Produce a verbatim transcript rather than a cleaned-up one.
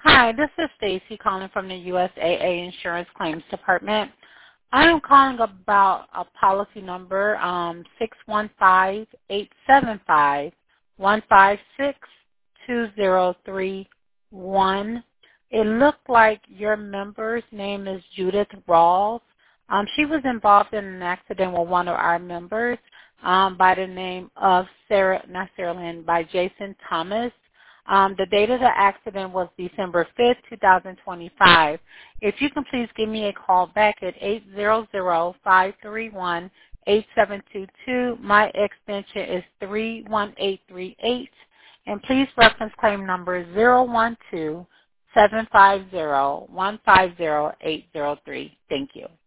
Hi, this is Stacy calling from the U S A A Insurance Claims Department. I am calling about a policy number um, six one five, eight seven five, one five six, two zero three one. It looked like your member's name is Judith Rawls. Um, she was involved in an accident with one of our members um, by the name of Sarah, not Sarah Lynn, by Jason Thomas. Um, the date of the accident was December fifth, two thousand twenty-five. If you can please give me a call back at eight hundred, five three one, eight seven two two. My extension is three one eight three eight. And please reference claim number zero one two, seven five zero, one five zero eight zero three. Thank you.